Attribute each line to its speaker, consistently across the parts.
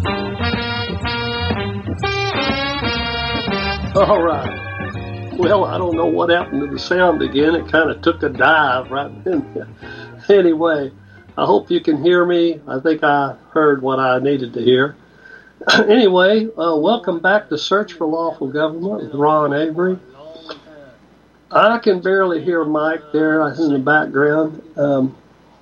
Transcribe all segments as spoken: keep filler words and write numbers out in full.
Speaker 1: All right. Well, I don't know what happened to the sound again. It kind of took a dive right in. Anyway, I hope you can hear me. I think I heard what I needed to hear. Anyway, uh, welcome back to Search for Lawful Government with Ron Avery. I can barely hear Mike there in the background. Um,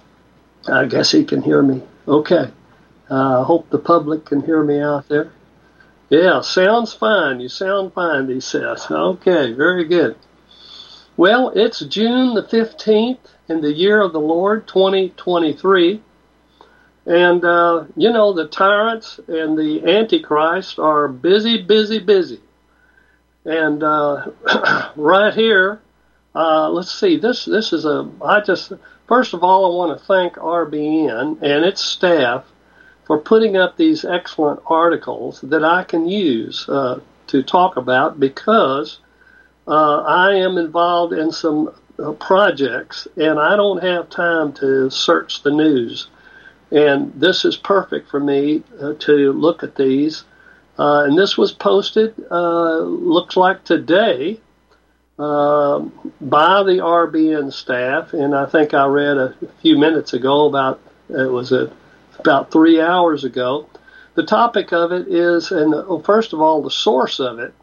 Speaker 1: I guess he can hear me. Okay. I uh, hope the public can hear me out there. Yeah, sounds fine. You sound fine, he says. Okay, very good. Well, it's June the fifteenth in the year of the Lord, twenty twenty-three. And, uh, you know, the tyrants and the Antichrist are busy, busy, busy. And uh, right here, uh, let's see, this this is a, I just, first of all, I want to thank R B N and its staff for putting up these excellent articles that I can use uh, to talk about, because uh, I am involved in some uh, projects and I don't have time to search the news. And this is perfect for me uh, to look at these. Uh, and this was posted, uh, looks like today, uh, by the R B N staff. And I think I read a few minutes ago about, it was a about three hours ago. The topic of it is, and well, first of all, the source of it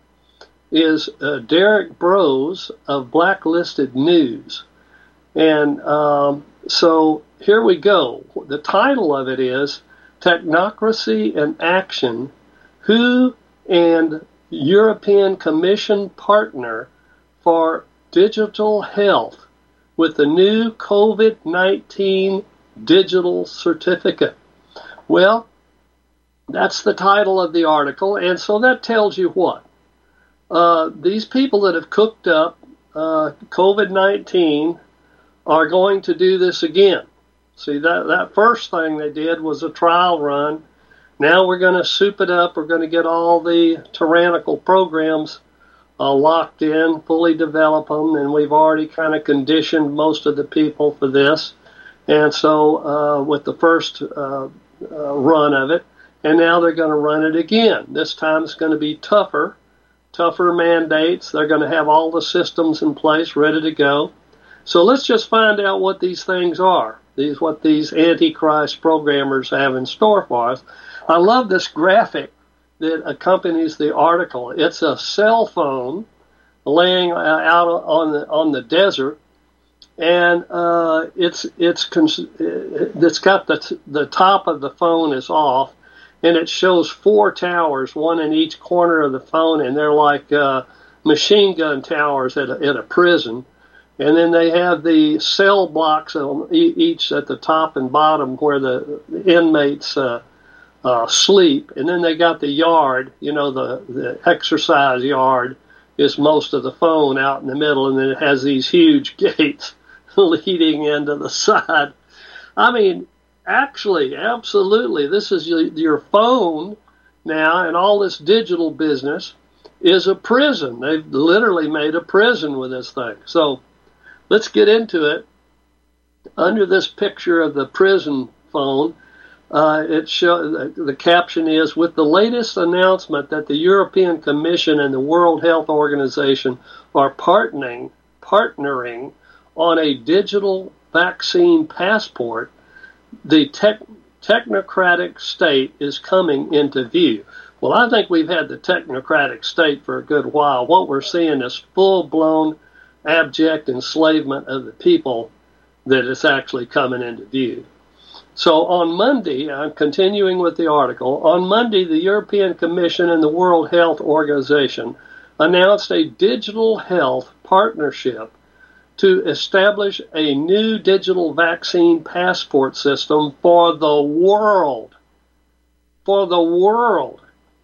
Speaker 1: is uh, Derek Brose of Blacklisted News. And um, so here we go. The title of it is Technocracy in Action, Who and European Commission Partner for Digital Health with the new COVID nineteen Digital Certificate. Well, that's the title of the article, and so that tells you what? Uh, these people that have cooked up uh, COVID nineteen are going to do this again. See, that, that first thing they did was a trial run. Now we're going to soup it up. We're going to get all the tyrannical programs uh, locked in, fully develop them, and we've already kind of conditioned most of the people for this. And so uh, with the first uh, uh, run of it, and now they're going to run it again. This time it's going to be tougher, tougher mandates. They're going to have all the systems in place, ready to go. So let's just find out what these things are, these what these Antichrist programmers have in store for us. I love this graphic that accompanies the article. It's a cell phone laying out on the on the desert. And uh, it's it's it's got the the top of the phone is off, and it shows four towers, one in each corner of the phone, and they're like uh, machine gun towers at a, at a prison. And then they have the cell blocks on each at the top and bottom where the inmates uh, uh, sleep. And then they got the yard, you know, the the exercise yard is most of the phone out in the middle, and then it has these huge gates leading into the side. I mean, actually, absolutely, this is your, your phone now, and all this digital business is a prison. They've literally made a prison with this thing. So let's get into it. Under this picture of the prison phone, uh, it show, the, the caption is, with the latest announcement that the European Commission and the World Health Organization are partnering, partnering on a digital vaccine passport, the tech, technocratic state is coming into view. Well, I think we've had the technocratic state for a good while. What we're seeing is full-blown abject enslavement of the people that is actually coming into view. So on Monday, I'm continuing with the article, on Monday, the European Commission and the World Health Organization announced a digital health partnership to establish a new digital vaccine passport system for the world. For the world.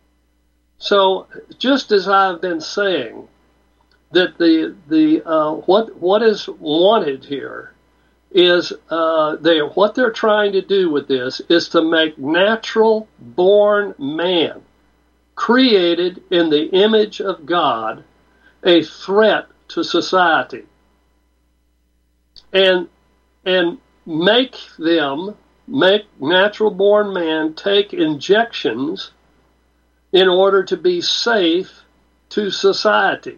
Speaker 1: So, just as I've been saying, that the the uh, what what is wanted here is uh, they what they're trying to do with this is to make natural born man, created in the image of God, a threat to society. And and make them make natural-born man take injections in order to be safe to society,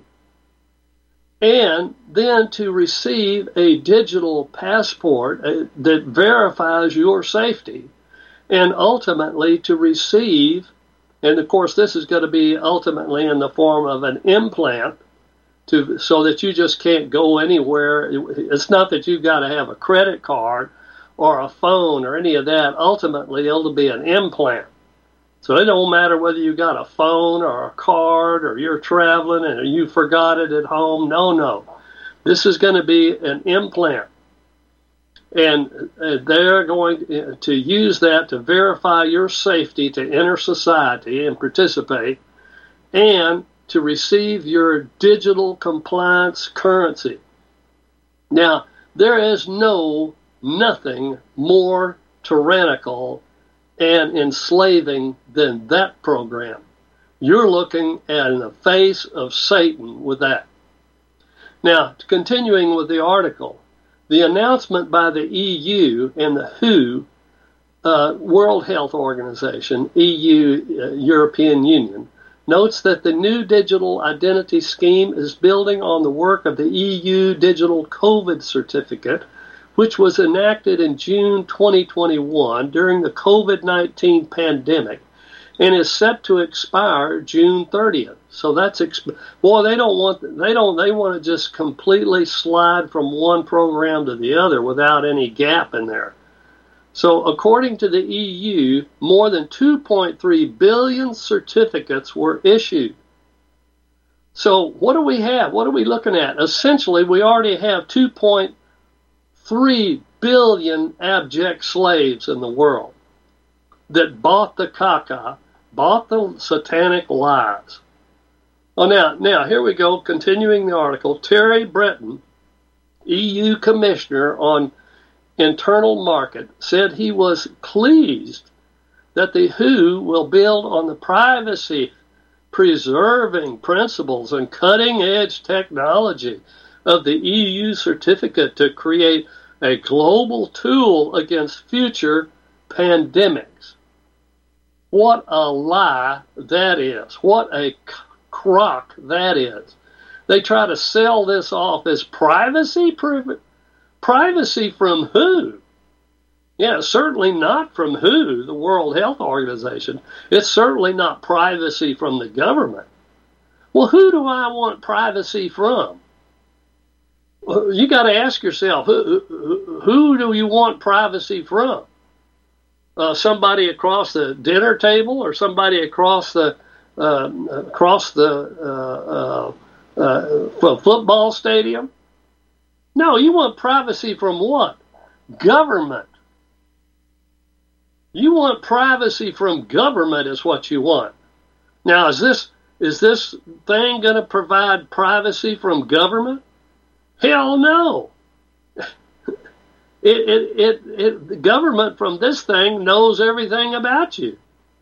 Speaker 1: and then to receive a digital passport uh, that verifies your safety, and ultimately to receive, and of course this is going to be ultimately in the form of an implant, to so that you just can't go anywhere. It's not that you've got to have a credit card or a phone or any of that. Ultimately, it'll be an implant. So it don't matter whether you got a phone or a card or you're traveling and you forgot it at home. No, no. This is going to be an implant. And they're going to use that to verify your safety to enter society and participate, and to receive your digital compliance currency. Now, there is no, nothing more tyrannical and enslaving than that program. You're looking at in the face of Satan with that. Now, continuing with the article, the announcement by the E U and the W H O, uh, World Health Organization, E U, uh, European Union, notes that the new digital identity scheme is building on the work of the E U Digital COVID Certificate, which was enacted in June twenty twenty-one during the COVID nineteen pandemic and is set to expire June thirtieth. So that's, exp- boy, they don't want, they don't, they want to just completely slide from one program to the other without any gap in there. So according to the E U, more than two point three billion certificates were issued. So what do we have? What are we looking at? Essentially, we already have two point three billion abject slaves in the world that bought the caca, bought the satanic lies. Oh, now, now here we go, continuing the article. Terry Breton, E U Commissioner on Internal Market, said he was pleased that the W H O will build on the privacy preserving principles and cutting-edge technology of the E U certificate to create a global tool against future pandemics. What a lie that is. What a crock that is. They try to sell this off as privacy. Privacy from who? Yeah, certainly not from W H O, the World Health Organization. It's certainly not privacy from the government. Well, who do I want privacy from? You got to ask yourself, who, who, who do you want privacy from? Uh, somebody across the dinner table, or somebody across the uh, across the uh, uh, uh, football stadium? No, you want privacy from what? Government. You want privacy from government is what you want. Now, is this is this thing going to provide privacy from government? Hell no. It, it, it, it, the government from this thing knows everything about you.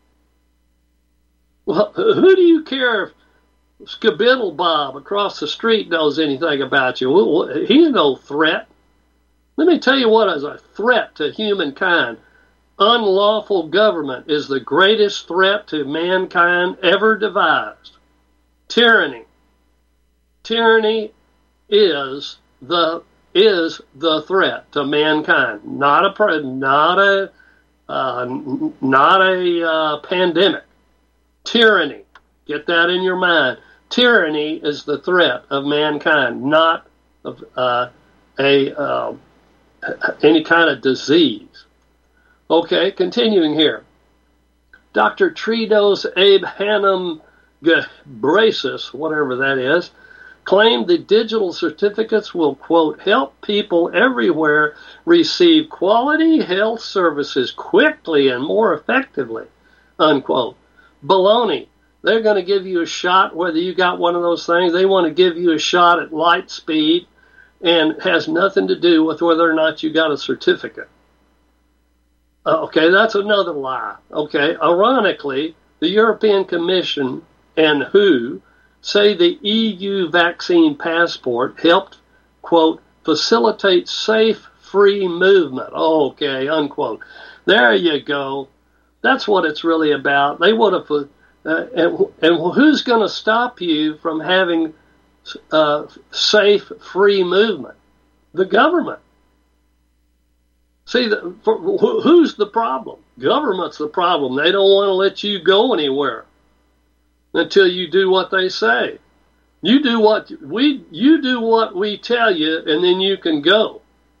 Speaker 1: Well, who do you care if Skibittle Bob across the street knows anything about you? Well, he's no threat. Let me tell you what is a threat to humankind. Unlawful government is the greatest threat to mankind ever devised. Tyranny. Tyranny is the is the threat to mankind, not a not a uh, not a uh, pandemic. Tyranny. Get that in your mind. Tyranny is the threat of mankind, not of uh, a uh, any kind of disease. Okay, continuing here. Doctor Tedros Adhanom Ghebreyesus, whatever that is, claimed the digital certificates will, quote, help people everywhere receive quality health services quickly and more effectively, unquote. Baloney. They're going to give you a shot whether you got one of those things. They want to give you a shot at light speed, and it has nothing to do with whether or not you got a certificate. Uh, okay, that's another lie. Okay, ironically, the European Commission and W H O say the E U vaccine passport helped, quote, facilitate safe, free movement. Okay, unquote. There you go. That's what it's really about. They would have, uh, and, and who's going to stop you from having uh, safe, free movement? The government. See, the, for, who's the problem? Government's the problem. They don't want to let you go anywhere until you do what they say. You do what we, you do what we tell you, and then you can go.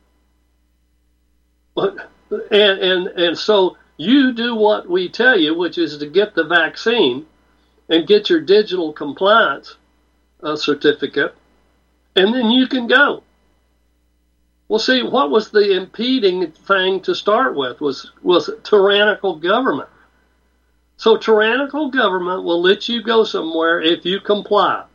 Speaker 1: And and and so you do what we tell you, which is to get the vaccine and get your digital compliance uh, certificate, and then you can go. Well, see, what was the impeding thing to start with was, was tyrannical government. So tyrannical government will let you go somewhere if you comply.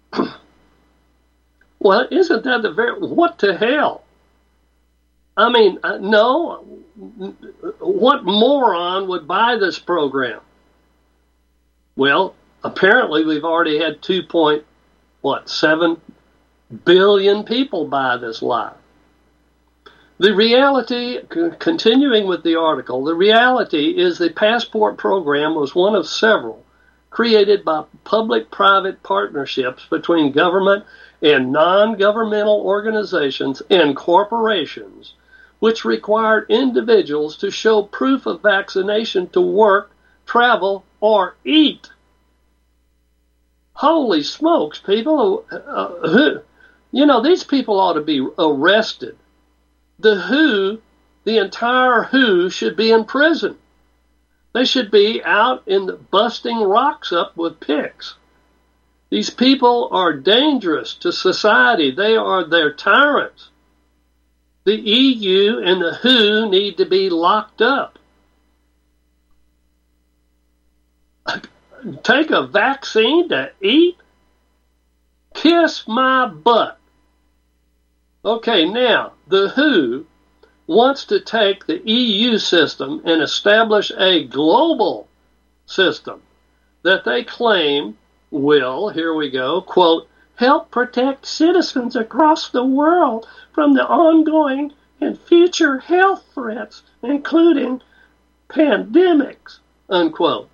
Speaker 1: Well, isn't that the very, what the hell? I mean, no, what moron would buy this program? Well, apparently we've already had two point, what, seven billion people buy this lie. The reality, continuing with the article, the reality is the passport program was one of several created by public-private partnerships between government and non-governmental organizations and corporations, which required individuals to show proof of vaccination to work, travel, or eat. Holy smokes, people. Uh, who, you know, these people ought to be arrested. The W H O, the entire W H O should be in prison. They should be out in the busting rocks up with picks. These people are dangerous to society. They are their tyrants. The E U and the W H O need to be locked up. Take a vaccine to eat? Kiss my butt. Okay, now, the W H O wants to take the E U system and establish a global system that they claim will, here we go, quote, help protect citizens across the world from the ongoing and future health threats, including pandemics, unquote.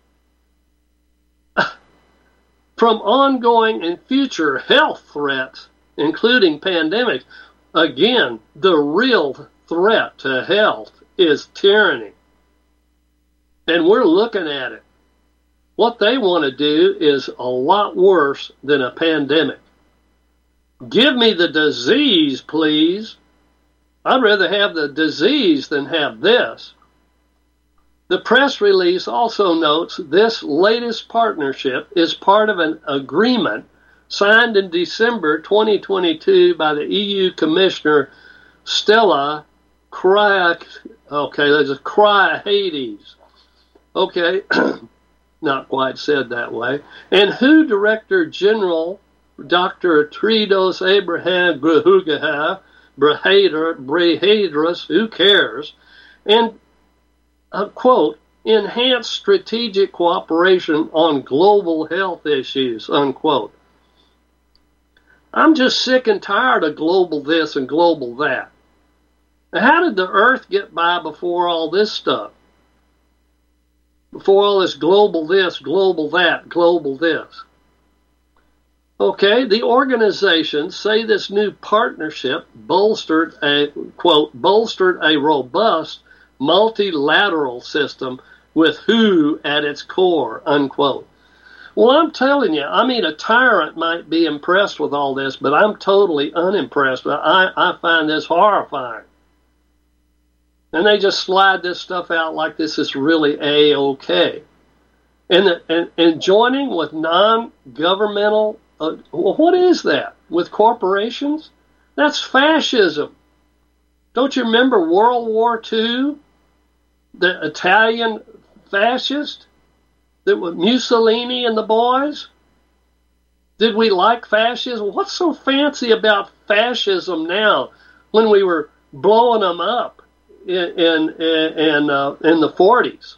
Speaker 1: From ongoing and future health threats, including pandemics. Again, the real threat to health is tyranny. And we're looking at it. What they want to do is a lot worse than a pandemic. Give me the disease, please. I'd rather have the disease than have this. The press release also notes this latest partnership is part of an agreement signed in December twenty twenty-two by the E U Commissioner Stella Kyriakides. Okay, there's a Kyriakides. Okay, not quite said that way. And W H O Director General Doctor Tedros Abraham Ghebreyesus, who cares, and uh, quote, enhance strategic cooperation on global health issues, unquote. I'm just sick and tired of global this and global that. Now, how did the earth get by before all this stuff? Before all this global this, global that, global this. Okay, the organizations say this new partnership bolstered a, quote, bolstered a robust multilateral system with W H O at its core, unquote. Well, I'm telling you, I mean, a tyrant might be impressed with all this, but I'm totally unimpressed. I, I find this horrifying. And they just slide this stuff out like this is really A-okay. And, the, and, and joining with non-governmental, uh, well, what is that? With corporations? That's fascism. Don't you remember World War Two? The Italian fascist? That was Mussolini and the boys? Did we like fascism? What's so fancy about fascism now when we were blowing them up in in in, uh, in the forties?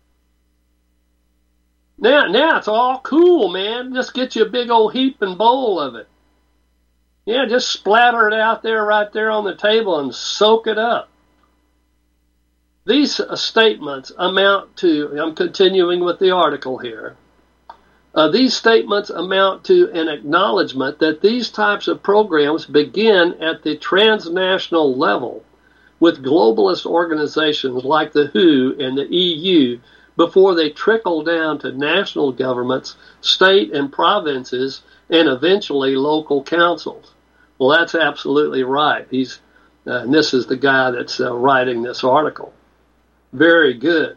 Speaker 1: Now, now it's all cool, man. Just get you a big old heaping bowl of it. Yeah, just splatter it out there right there on the table and soak it up. These uh, statements amount to, I'm continuing with the article here, uh, these statements amount to an acknowledgement that these types of programs begin at the transnational level with globalist organizations like the W H O and the E U before they trickle down to national governments, state and provinces, and eventually local councils. Well, that's absolutely right. He's, uh, and this is the guy that's uh, writing this article. Very good.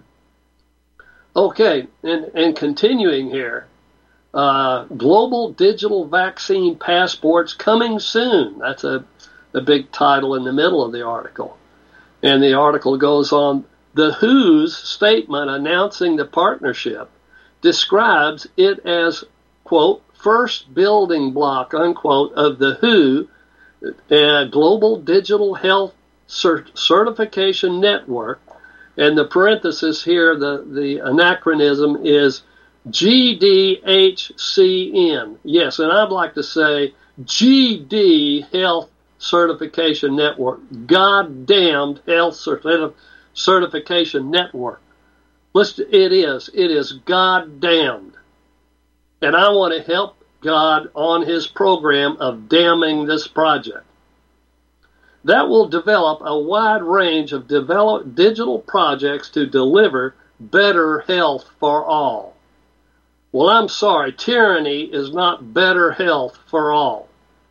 Speaker 1: Okay, and, and continuing here, uh, global digital vaccine passports coming soon. That's a, a big title in the middle of the article. And the article goes on, the W H O's statement announcing the partnership describes it as, quote, first building block, unquote, of the W H O uh, Global Digital Health Cert- Certification Network. And the parenthesis here, the, the anachronism is G D H C N. Yes, and I'd like to say G D Health Certification Network. Goddamned Health Certi- Certification Network. Listen, it is. It is goddamned. And I want to help God on his program of damning this project. That will develop a wide range of develop digital projects to deliver better health for all. Well, I'm sorry, tyranny is not better health for all.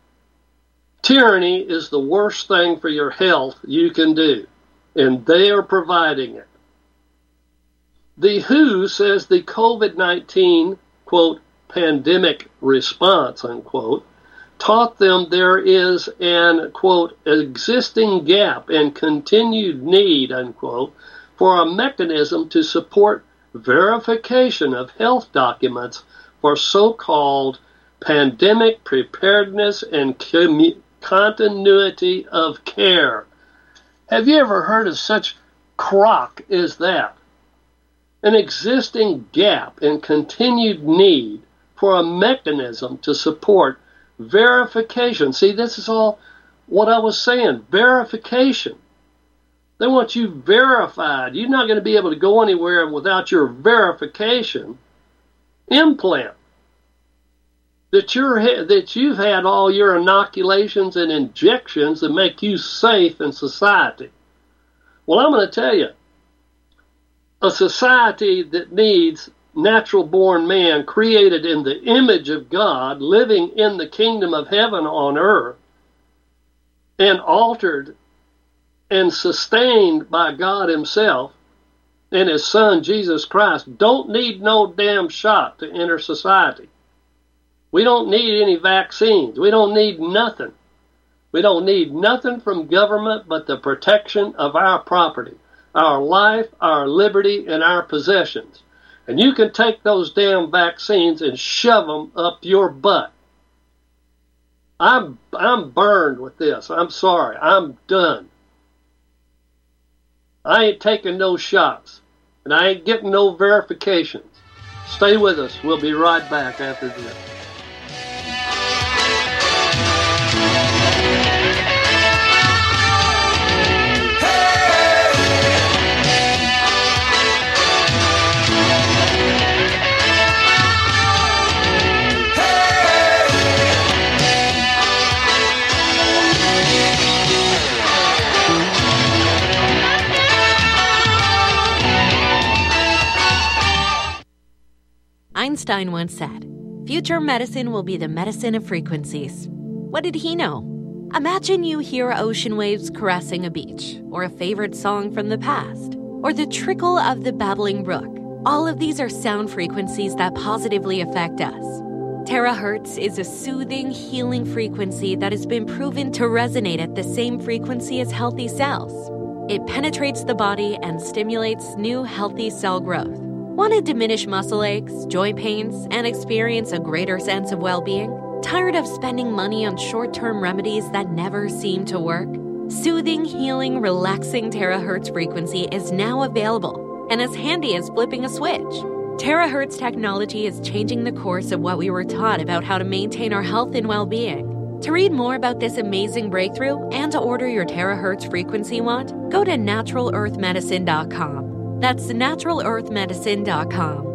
Speaker 1: Tyranny is the worst thing for your health you can do, and they are providing it. The W H O says the COVID nineteen, quote, pandemic response, unquote, taught them there is an, quote, existing gap and continued need, unquote, for a mechanism to support verification of health documents for so-called pandemic preparedness and commu- continuity of care. Have you ever heard of such crock as that? An existing gap and continued need for a mechanism to support verification. See, this is all what I was saying. Verification. They want you verified. You're not going to be able to go anywhere without your verification implant. That you're that you've had all your inoculations and injections that make you safe in society. Well, I'm going to tell you, a society that needs natural-born man created in the image of God, living in the kingdom of heaven on earth, and altered and sustained by God himself and his son Jesus Christ, don't need no damn shot to enter society. We don't need any vaccines. We don't need nothing. We don't need nothing from government but the protection of our property, our life, our liberty, and our possessions. And you can take those damn vaccines and shove them up your butt. I'm I'm burned with this. I'm sorry. I'm done. I ain't taking no shots. And I ain't getting no verifications. Stay with us. We'll be right back after this.
Speaker 2: Einstein once said, "Future medicine will be the medicine of frequencies." What did he know? Imagine you hear ocean waves caressing a beach, or a favorite song from the past, or the trickle of the babbling brook. All of these are sound frequencies that positively affect us. Terahertz is a soothing, healing frequency that has been proven to resonate at the same frequency as healthy cells. It penetrates the body and stimulates new healthy cell growth. Want to diminish muscle aches, joint pains, and experience a greater sense of well-being? Tired of spending money on short-term remedies that never seem to work? Soothing, healing, relaxing terahertz frequency is now available and as handy as flipping a switch. Terahertz technology is changing the course of what we were taught about how to maintain our health and well-being. To read more about this amazing breakthrough and to order your terahertz frequency wand, go to natural earth medicine dot com. That's natural earth medicine dot com.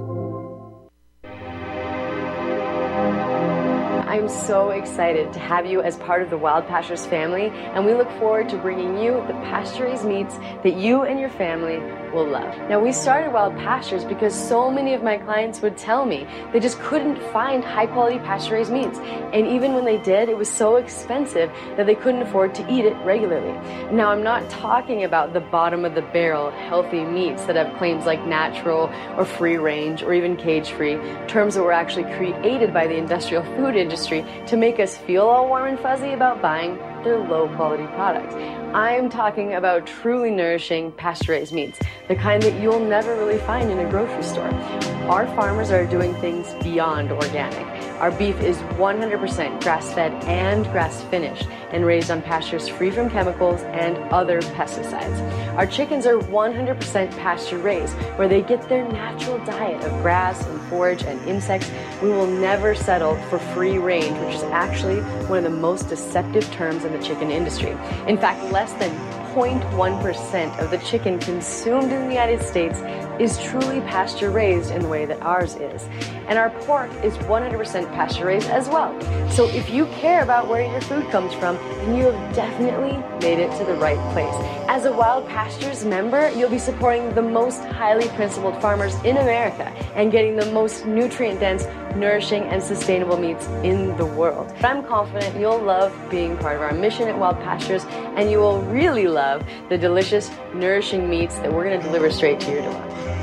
Speaker 3: I'm so excited to have you as part of the Wild Pastures family, and we look forward to bringing you the pasture-raised meats that you and your family will love. Now, we started Wild Pastures because so many of my clients would tell me they just couldn't find high-quality pasture-raised meats, and even when they did, it was so expensive that they couldn't afford to eat it regularly. Now, I'm not talking about the bottom-of-the-barrel healthy meats that have claims like natural or free-range or even cage-free, terms that were actually created by the industrial food industry to make us feel all warm and fuzzy about buying their low-quality products. I'm talking about truly nourishing pasture-raised meats, the kind that you'll never really find in a grocery store. Our farmers are doing things beyond organic. Our beef is one hundred percent grass-fed and grass-finished and raised on pastures free from chemicals and other pesticides. Our chickens are one hundred percent pasture-raised, where they get their natural diet of grass and forage and insects. We will never settle for free range, which is actually one of the most deceptive terms in the chicken industry. In fact, less than zero point one percent of the chicken consumed in the United States is truly pasture-raised in the way that ours is. And our pork is one hundred percent pasture-raised as well. So if you care about where your food comes from, then you have definitely made it to the right place. As a Wild Pastures member, you'll be supporting the most highly principled farmers in America and getting the most nutrient-dense, nourishing, and sustainable meats in the world. But I'm confident you'll love being part of our mission at Wild Pastures, and you will really love the delicious, nourishing meats that we're going to deliver straight to your door.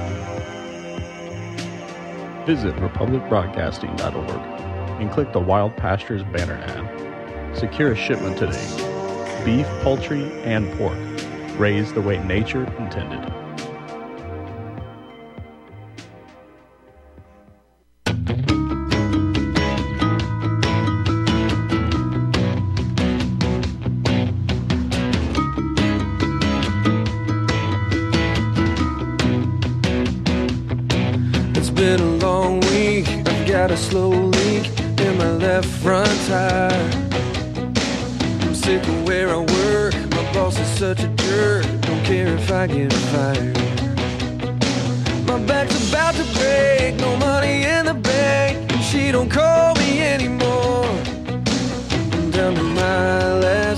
Speaker 4: Visit republic broadcasting dot org and click the Wild Pastures banner ad. Secure a shipment today. Beef, poultry, and pork, raised the way nature intended.
Speaker 5: Been a long week, I've got a slow leak in my left front tire. I'm sick of where I work, my boss is such a jerk, don't care if I get fired. My back's about to break, no money in the bank, and she don't call me anymore. I'm down to my last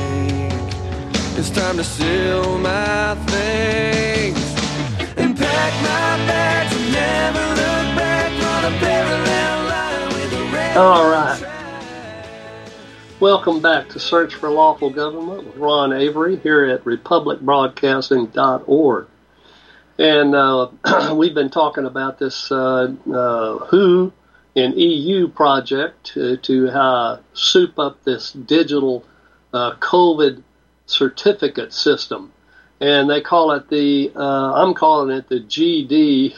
Speaker 5: drink, it's time to sell my things and pack my bags and never look back on a parallel line with a red.
Speaker 1: All right. Welcome back to Search for Lawful Government with Ron Avery here at republic broadcasting dot org. And uh, we've been talking about this uh, uh, W H O and E U project to, to uh, soup up this digital uh, COVID certificate system. And they call it the, uh, I'm calling it the G D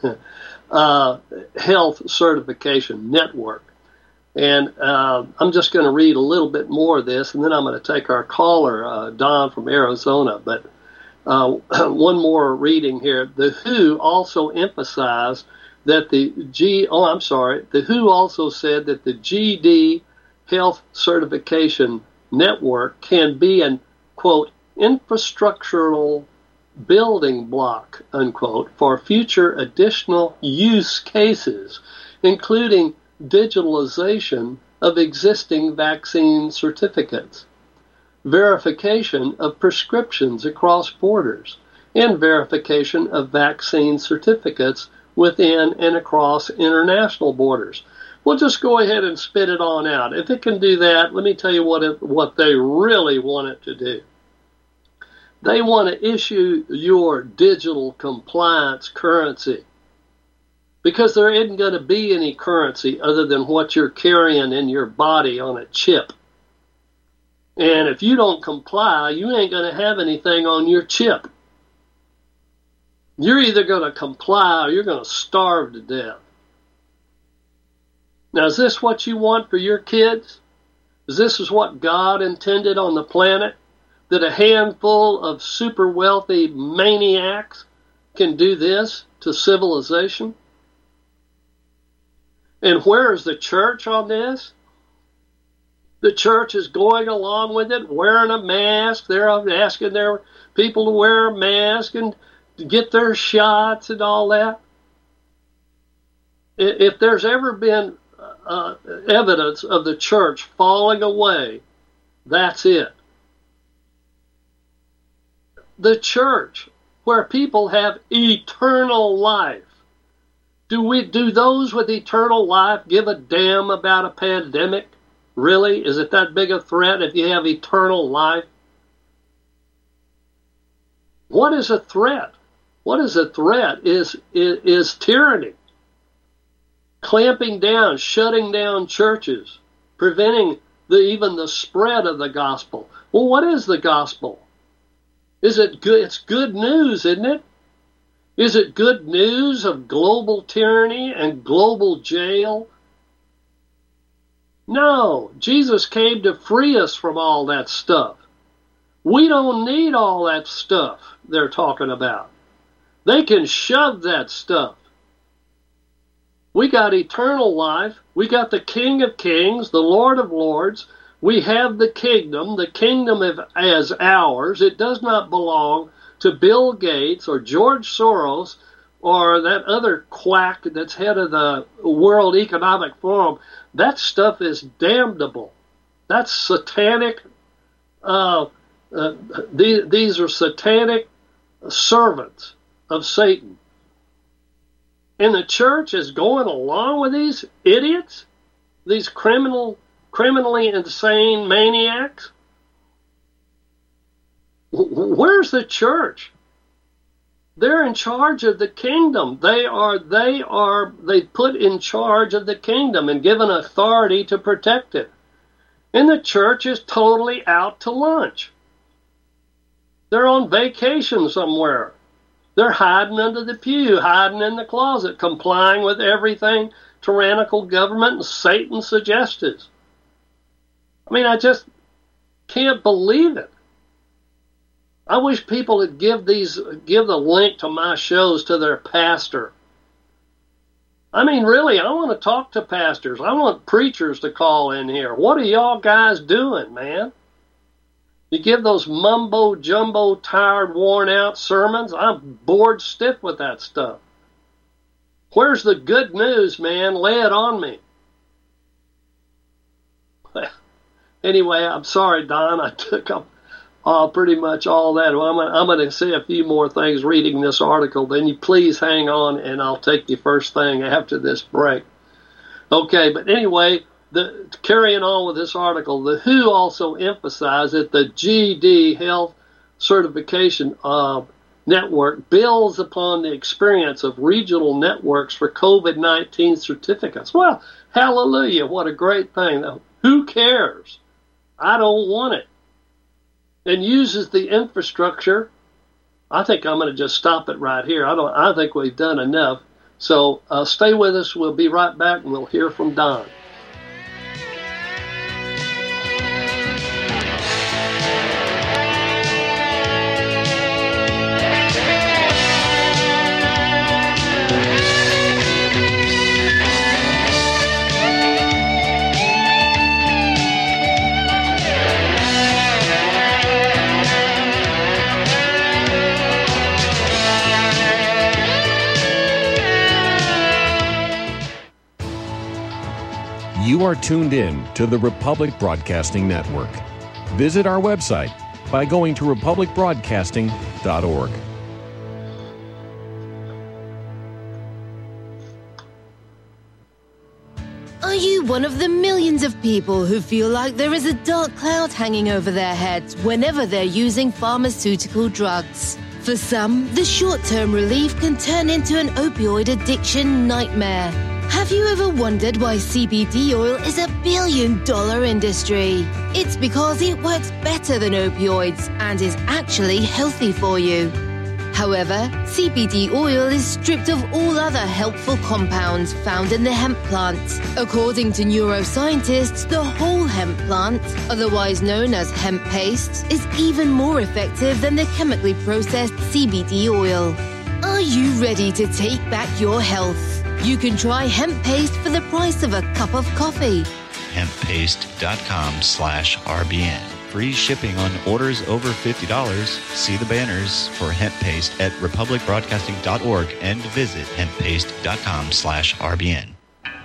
Speaker 1: uh, Health Certification Network. And uh, I'm just going to read a little bit more of this, and then I'm going to take our caller, uh, Don from Arizona. But uh, one more reading here. The W H O also emphasized that the G, oh, I'm sorry, the W H O also said that the G D Health Certification Network can be an, quote, infrastructural building block, unquote, for future additional use cases, including digitalization of existing vaccine certificates, verification of prescriptions across borders, and verification of vaccine certificates within and across international borders. We'll just go ahead and spit it on out. If it can do that, let me tell you what it, what they really want it to do. They want to issue your digital compliance currency, because there isn't going to be any currency other than what you're carrying in your body on a chip. And if you don't comply, you ain't going to have anything on your chip. You're either going to comply or you're going to starve to death. Now, is this what you want for your kids? Is this is what God intended on the planet? That a handful of super wealthy maniacs can do this to civilization? And where is the church on this? The church is going along with it, wearing a mask. They're asking their people to wear a mask and to get their shots and all that. If there's ever been uh, evidence of the church falling away, that's it. The church, where people have eternal life. Do we do those with eternal life give a damn about a pandemic? Really? Is it that big a threat if you have eternal life? What is a threat? What is a threat is, is, is tyranny. Clamping down, shutting down churches, preventing the, even the spread of the gospel. Well, what is the gospel? Is it good? It's good news, isn't it? Is it good news of global tyranny and global jail? No, Jesus came to free us from all that stuff. We don't need all that stuff they're talking about. They can shove that stuff. We got eternal life. We got the King of Kings, the Lord of Lords. We have the kingdom. The kingdom is ours. It does not belong to Bill Gates or George Soros or that other quack that's head of the World Economic Forum. That stuff is damnable. That's satanic. Uh, uh, the, these are satanic servants of Satan. And the church is going along with these idiots, these criminal, criminally insane maniacs. Where's the church? They're in charge of the kingdom. They are, they are, they put in charge of the kingdom and given authority to protect it. And the church is totally out to lunch. They're on vacation somewhere. They're hiding under the pew, hiding in the closet, complying with everything tyrannical government and Satan suggests. I mean, I just can't believe it. I wish people would give these, give the link to my shows to their pastor. I mean, really, I want to talk to pastors. I want preachers to call in here. What are y'all guys doing, man? You give those mumbo jumbo, tired, worn out sermons. I'm bored stiff with that stuff. Where's the good news, man? Lay it on me. Anyway, I'm sorry, Don. I took up uh, pretty much all that. Well, I'm gonna, I'm going to say a few more things reading this article. Then you please hang on, and I'll take you first thing after this break. Okay, but anyway, the, carrying on with this article, the W H O also emphasized that the G D Health Certification uh, Network builds upon the experience of regional networks for COVID nineteen certificates. Well, hallelujah, what a great thing. Now, who cares? I don't want it. And uses the infrastructure. I think I'm going to just stop it right here. I don't. I think we've done enough. So uh, stay with us. We'll be right back, and we'll hear from Don.
Speaker 6: You are tuned in to the Republic Broadcasting Network. Visit our website by going to republic broadcasting dot org.
Speaker 7: Are you one of the millions of people who feel like there is a dark cloud hanging over their heads whenever they're using pharmaceutical drugs? For some, the short-term relief can turn into an opioid addiction nightmare. Have you ever wondered why C B D oil is a billion-dollar industry? It's because it works better than opioids and is actually healthy for you. However, C B D oil is stripped of all other helpful compounds found in the hemp plant. According to neuroscientists, the whole hemp plant, otherwise known as hemp paste, is even more effective than the chemically processed C B D oil. Are you ready to take back your health? You can try hemp paste for the price of a cup of coffee.
Speaker 8: hemp paste dot com slash R B N. Free shipping on orders over fifty dollars. See the banners for hemp paste at republic broadcasting dot org and visit hemp paste dot com slash R B N.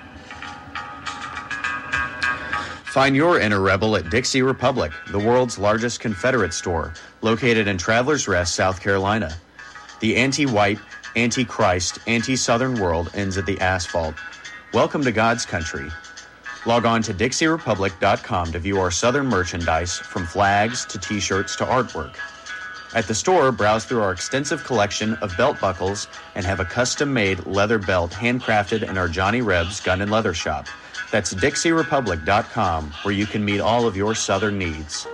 Speaker 9: Find your inner rebel at Dixie Republic, the world's largest Confederate store, located in Travelers Rest, South Carolina. The anti-white, anti-Christ, anti-Southern world ends at the asphalt. Welcome to God's country. Log on to dixie republic dot com to view our Southern merchandise, from flags to t-shirts to artwork. At the store, browse through our extensive collection of belt buckles and have a custom-made leather belt handcrafted in our Johnny Rebs Gun and Leather Shop. That's dixie republic dot com, where you can meet all of your Southern needs.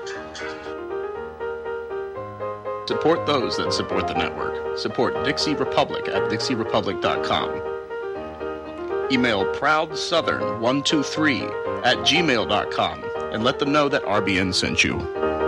Speaker 4: Support those that support the network. Support Dixie Republic at dixie republic dot com. Email proud southern one two three at gmail dot com and let them know that R B N sent you.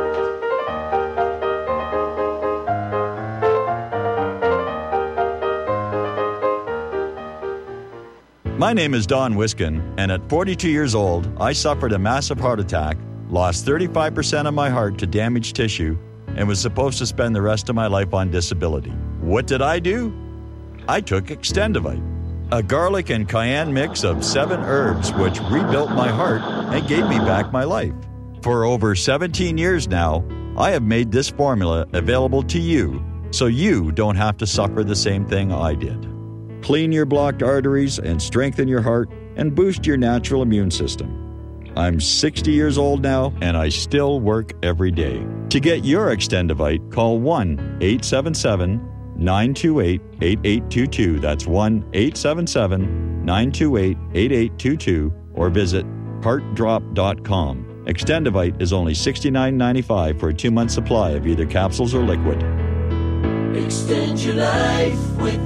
Speaker 10: My name is Don Wiskin, and at forty-two years old, I suffered a massive heart attack, lost thirty-five percent of my heart to damaged tissue, and was supposed to spend the rest of my life on disability. What did I do? I took Extendivite, a garlic and cayenne mix of seven herbs which rebuilt my heart and gave me back my life. For over seventeen years now, I have made this formula available to you so you don't have to suffer the same thing I did. Clean your blocked arteries and strengthen your heart and boost your natural immune system. I'm sixty years old now, and I still work every day. To get your Extendivite, call one eight seven seven, nine two eight, eight eight two two. That's one eight seven seven, nine two eight, eight eight two two, or visit heart drop dot com. Extendivite is only sixty-nine ninety-five for a two-month supply of either capsules or liquid.
Speaker 11: Extend your life with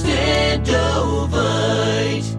Speaker 11: Extendovite.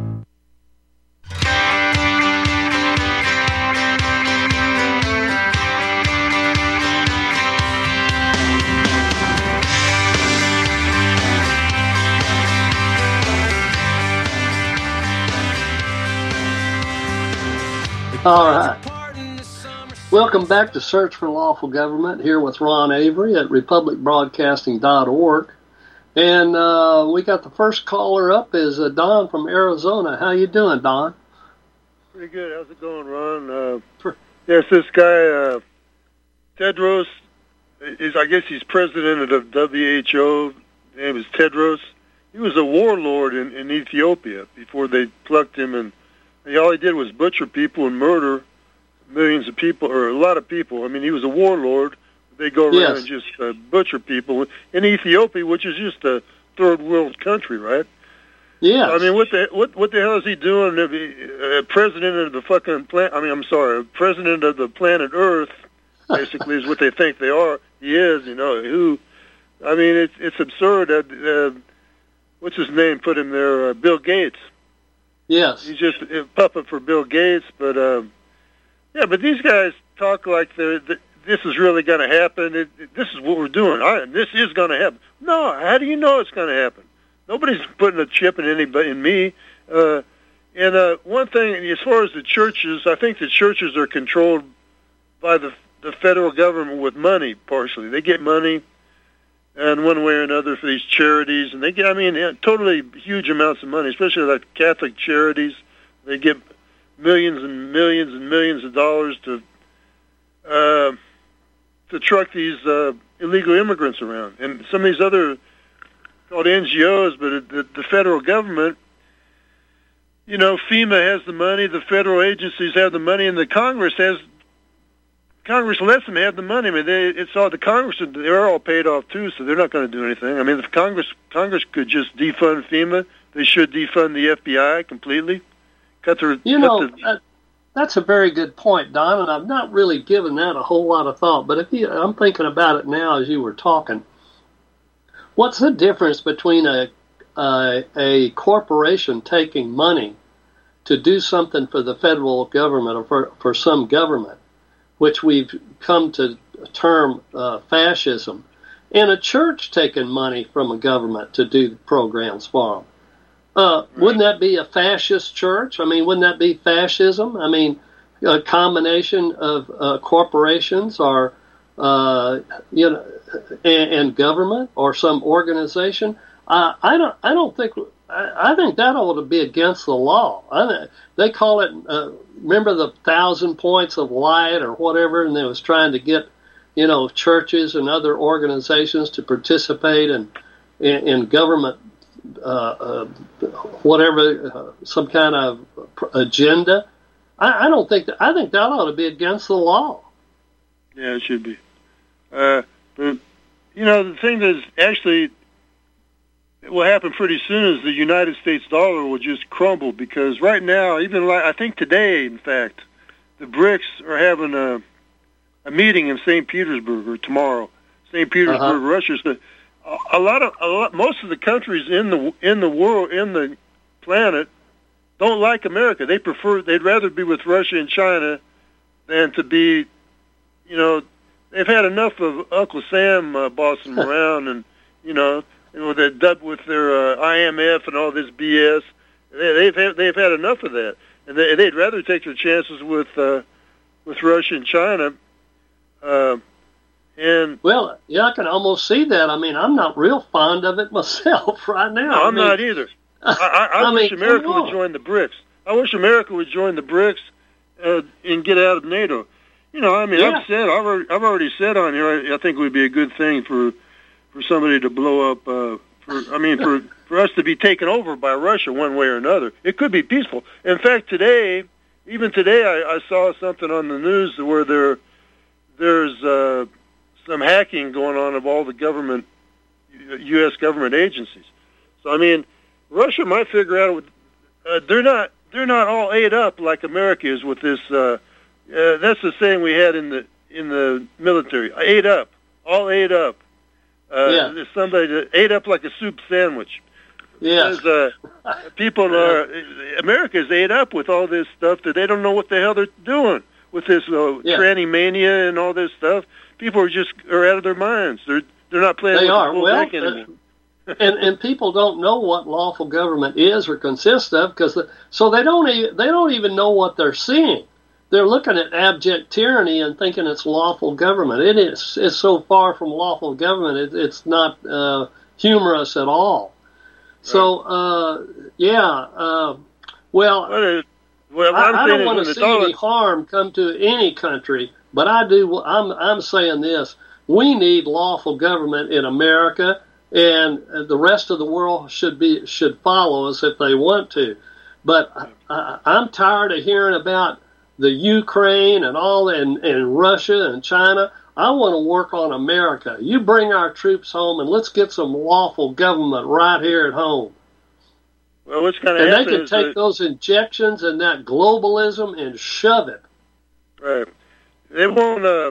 Speaker 1: All right. Welcome back to Search for Lawful Government, here with Ron Avery at republic broadcasting dot org. And uh, we got the first caller up is uh, Don from Arizona. How you doing, Don?
Speaker 12: Pretty good. How's it going, Ron? Uh, yes, this guy, uh, Tedros, is, I guess he's president of the W H O. His name is Tedros. He was a warlord in, in Ethiopia before they plucked him, and he, all he did was butcher people and murder millions of people, or a lot of people. I mean, he was a warlord. They go around
Speaker 1: yes.
Speaker 12: and just uh, butcher people in Ethiopia, which is just a third world country, right?
Speaker 1: Yeah.
Speaker 12: I mean, what the what what the hell is he doing? Uh, president of the fucking planet? I mean, I'm sorry, president of the planet Earth, basically, is what they think they are. He is, you know. Who? I mean, it's it's absurd. Uh, uh, what's his name? Put him there. Uh, Bill Gates.
Speaker 1: Yes.
Speaker 12: He's just a puppet for Bill Gates, but. Uh, Yeah, but these guys talk like they're, that this is really going to happen. It, it, this is what we're doing. I, this is going to happen. No, how do you know it's going to happen? Nobody's putting a chip in anybody, in me. Uh, and uh, one thing, as far as the churches, I think the churches are controlled by the the federal government with money, partially. They get money, and one way or another, for these charities, and they get, I mean, totally huge amounts of money, especially like Catholic charities. They get millions and millions and millions of dollars to uh, to truck these uh, illegal immigrants around, and some of these other called N G Os, but the, the federal government, you know, FEMA has the money, the federal agencies have the money, and the Congress has Congress lets them have the money. I mean, they, it's all the Congress; they're all paid off too, so they're not going to do anything. I mean, if Congress Congress could just defund FEMA, they should defund the F B I completely. Cut their,
Speaker 1: you
Speaker 12: cut
Speaker 1: know,
Speaker 12: the,
Speaker 1: that, that's a very good point, Don, and I've not really given that a whole lot of thought. But if you, I'm thinking about it now as you were talking. What's the difference between a uh, a corporation taking money to do something for the federal government or for, for some government, which we've come to term uh, fascism, and a church taking money from a government to do programs for them? Uh, right. Wouldn't that be a fascist church? I mean, wouldn't that be fascism? I mean, a combination of uh, corporations or uh, you know and, and government or some organization. Uh, I don't. I don't think. I, I think that ought to be against the law. I, they call it. Uh, remember the thousand points of light or whatever, and they was trying to get, you know, churches and other organizations to participate in in, in government, uh, uh, whatever, uh, some kind of agenda. I, I don't think that. I think that ought to be against the law.
Speaker 12: Yeah, it should be. Uh, but you know, the thing that's actually will happen pretty soon is the United States dollar will just crumble, because right now, even like, I think today, in fact, the BRICS are having a a meeting in Saint Petersburg, or tomorrow, Saint Petersburg, uh-huh. Russia. So a lot of a lot, most of the countries in the in the world in the planet don't like America. They prefer they'd rather be with Russia and China than to be, you know, they've had enough of Uncle Sam uh, bossing them around, and you know. With their, with their uh, I M F and all this B S, they, they've had, they've had enough of that, and they, they'd rather take their chances with uh, with Russia and China. Uh, and
Speaker 1: well, yeah, I can almost see that. I mean, I'm not real fond of it myself right now.
Speaker 12: No, I'm
Speaker 1: I mean,
Speaker 12: not either. I, I, I, I wish mean, America would join the BRICS. I wish America would join the BRICS uh, and get out of NATO. You know, I mean, yeah. I've said, I've already, I've already said on here, I, I think it would be a good thing for. for somebody to blow up, uh, for, I mean, for, for us to be taken over by Russia one way or another. It could be peaceful. In fact, today, even today, I, I saw something on the news where there there's uh, some hacking going on of all the government, U S government agencies. So, I mean, Russia might figure out, uh, they're not they're not all ate up like America is with this, uh, uh, that's the saying we had in the in the military, ate up, all ate up. Uh, yeah. There's somebody that ate up like a soup sandwich.
Speaker 1: Yeah.
Speaker 12: Uh, people are, America's ate up with all this stuff that they don't know what the hell they're doing with this uh, yeah. tranny mania and all this stuff. People are just are out of their minds. They're they're not playing
Speaker 1: they
Speaker 12: with
Speaker 1: are.
Speaker 12: the full
Speaker 1: well,
Speaker 12: deck anymore.
Speaker 1: and and people don't know what lawful government is or consists of, because the, so they don't even, they don't even know what they're seeing. They're looking at abject tyranny and thinking it's lawful government. It is. It's so far from lawful government, it, it's not uh, humorous at all. Right. So, uh, yeah. Uh, well,
Speaker 12: well, well
Speaker 1: I, I don't want to see dollar... any harm come to any country, but I do. I'm, I'm saying this: we need lawful government in America, and the rest of the world should be should follow us if they want to. But I, I'm tired of hearing about the Ukraine and all, and, and Russia and China. I want to work on America. You bring our troops home, and let's get some lawful government right here at home.
Speaker 12: Well, what's going to
Speaker 1: happen? And they can
Speaker 12: is
Speaker 1: take
Speaker 12: that,
Speaker 1: those injections and that globalism and shove it.
Speaker 12: Right. They won't. Uh,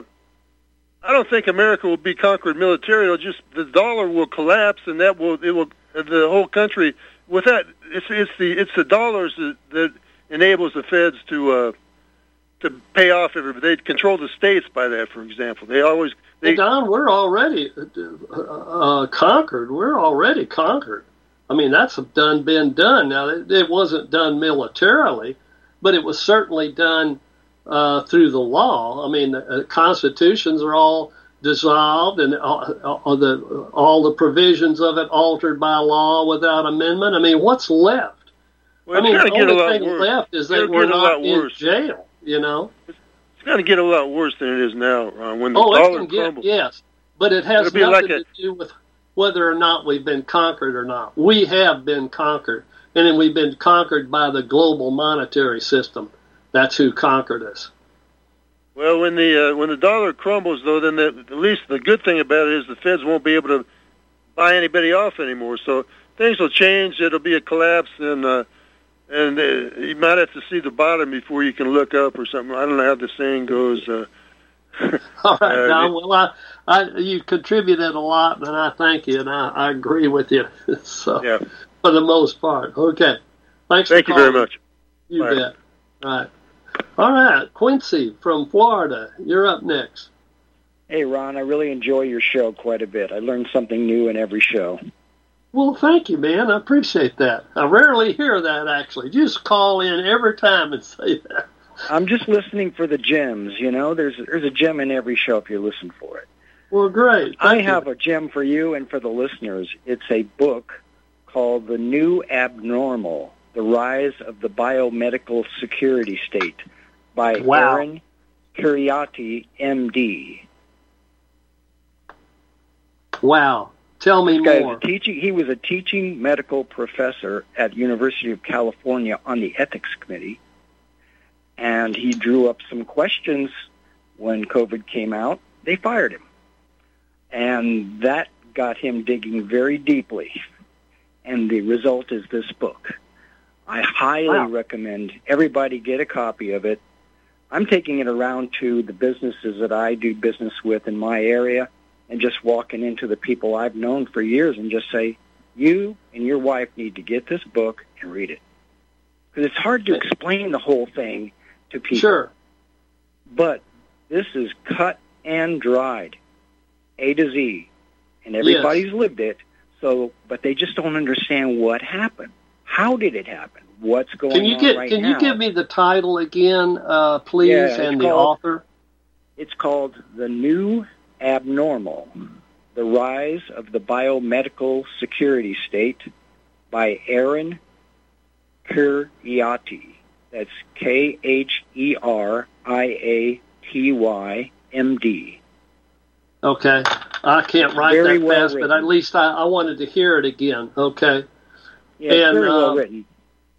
Speaker 12: I don't think America will be conquered militarily. It'll just the dollar will collapse, and that will it will the whole country. With that, it's it's the it's the dollars that, that enables the feds to. Uh, to pay off everybody. They control the states by that, for example. They always... They,
Speaker 1: hey, Don, we're already uh, uh, conquered. We're already conquered. I mean, that's done, been done. Now, it, it wasn't done militarily, but it was certainly done uh, through the law. I mean, the uh, constitutions are all dissolved, and all, all, the, all the provisions of it altered by law without amendment. I mean, what's left?
Speaker 12: Well,
Speaker 1: I mean, the only thing
Speaker 12: worse.
Speaker 1: left is they were not in worse. jail. You know,
Speaker 12: it's going to get a lot worse than it is now, Ron. When the
Speaker 1: oh,
Speaker 12: dollar
Speaker 1: it can
Speaker 12: crumbles,
Speaker 1: get, yes, but it has nothing
Speaker 12: like
Speaker 1: to do with whether or not we've been conquered or not. We have been conquered, and then we've been conquered by the global monetary system. That's who conquered us.
Speaker 12: Well, when the uh, when the dollar crumbles, though, then the, at least the good thing about it is the feds won't be able to buy anybody off anymore. So things will change. It'll be a collapse, and. Uh, And uh, you might have to see the bottom before you can look up or something. I don't know how the saying goes. Uh,
Speaker 1: All right,
Speaker 12: uh,
Speaker 1: Don. Well, I, I, you've contributed a lot, and I thank you, and I, I agree with you. So,
Speaker 12: yeah.
Speaker 1: For the most part. Okay. Thanks
Speaker 12: Thank
Speaker 1: for
Speaker 12: you very
Speaker 1: calling.
Speaker 12: much.
Speaker 1: You
Speaker 12: Bye.
Speaker 1: bet. All right. All right. Quincy from Florida, you're up next.
Speaker 13: Hey, Ron, I really enjoy your show quite a bit. I learn something new in every show.
Speaker 1: Well, thank you, man. I appreciate that. I rarely hear that, actually. You just call in every time and say that.
Speaker 13: I'm just listening for the gems, you know. There's there's a gem in every show if you listen for it.
Speaker 1: Well, great. Thank
Speaker 13: I
Speaker 1: you.
Speaker 13: have a gem for you and for the listeners. It's a book called The New Abnormal, The Rise of the Biomedical Security State by
Speaker 1: Wow.
Speaker 13: Aaron Kheriaty, M D.
Speaker 1: Wow. Tell me
Speaker 13: This guy
Speaker 1: more.
Speaker 13: was a teaching, he was a teaching medical professor at University of California on the ethics committee, and he drew up some questions when COVID came out. They fired him, and that got him digging very deeply, and the result is this book. I highly
Speaker 1: Wow.
Speaker 13: recommend everybody get a copy of it. I'm taking it around to the businesses that I do business with in my area, and just walking into the people I've known for years and just say, you and your wife need to get this book and read it. Because it's hard to explain the whole thing to people.
Speaker 1: Sure.
Speaker 13: But this is cut and dried, A to Z. And everybody's lived it, so but they just don't understand what happened. How did it happen? What's going
Speaker 1: Can you
Speaker 13: on
Speaker 1: get?
Speaker 13: right
Speaker 1: Can
Speaker 13: now?
Speaker 1: you give me the title again, uh, please,
Speaker 13: Yeah, it's
Speaker 1: and the
Speaker 13: called-
Speaker 1: author?
Speaker 13: It's called The New Abnormal, The Rise of the Biomedical Security State by Aaron Kheriaty. That's K H E R I A T Y M D.
Speaker 1: Okay. I can't write
Speaker 13: Very
Speaker 1: that
Speaker 13: well
Speaker 1: fast,
Speaker 13: written.
Speaker 1: but at least I, I wanted to hear it again. Okay.
Speaker 13: Yeah, it's
Speaker 1: And,
Speaker 13: very well
Speaker 1: uh,
Speaker 13: written.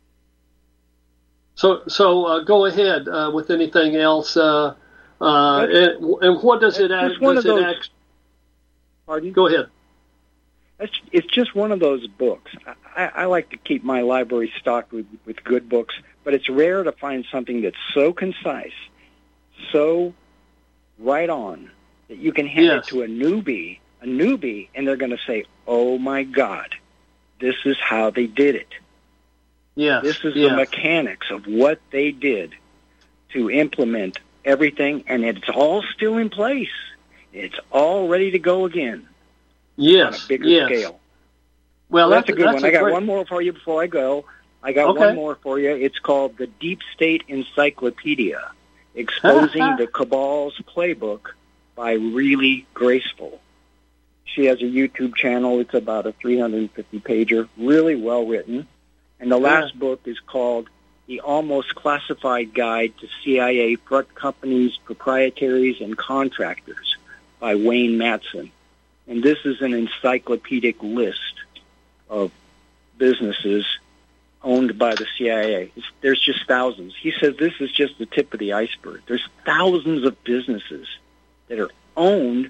Speaker 1: So, so uh, go ahead uh, with anything else. Uh, uh, and, and what does it?
Speaker 13: It's
Speaker 1: Act,
Speaker 13: just one
Speaker 1: does
Speaker 13: of
Speaker 1: it
Speaker 13: those-
Speaker 1: act,
Speaker 13: Pardon?
Speaker 1: Go ahead.
Speaker 13: It's, it's just one of those books. I, I like to keep my library stocked with, with good books, but it's rare to find something that's so concise, so right on, that you can hand
Speaker 1: Yes.
Speaker 13: it to a newbie, a newbie, and they're going to say, oh, my God, this is how they did it.
Speaker 1: Yes.
Speaker 13: This is
Speaker 1: yes.
Speaker 13: the mechanics of what they did to implement everything, and it's all still in place. It's all ready to go again
Speaker 1: Yes.
Speaker 13: on a bigger
Speaker 1: yes.
Speaker 13: scale.
Speaker 1: Well,
Speaker 13: Well, that's, a good
Speaker 1: that's
Speaker 13: one. I got
Speaker 1: great-
Speaker 13: one more for you before I go. I got
Speaker 1: Okay.
Speaker 13: one more for you. It's called The Deep State Encyclopedia, Exposing the Cabal's Playbook by Really Graceful. She has a YouTube channel. It's about a three hundred fifty pager, really well written. And the last book is called The Almost Classified Guide to C I A Front Companies, Proprietaries, and Contractors by Wayne Matson. And this is an encyclopedic list of businesses owned by the C I A. It's, there's just thousands. He says this is just the tip of the iceberg. There's thousands of businesses that are owned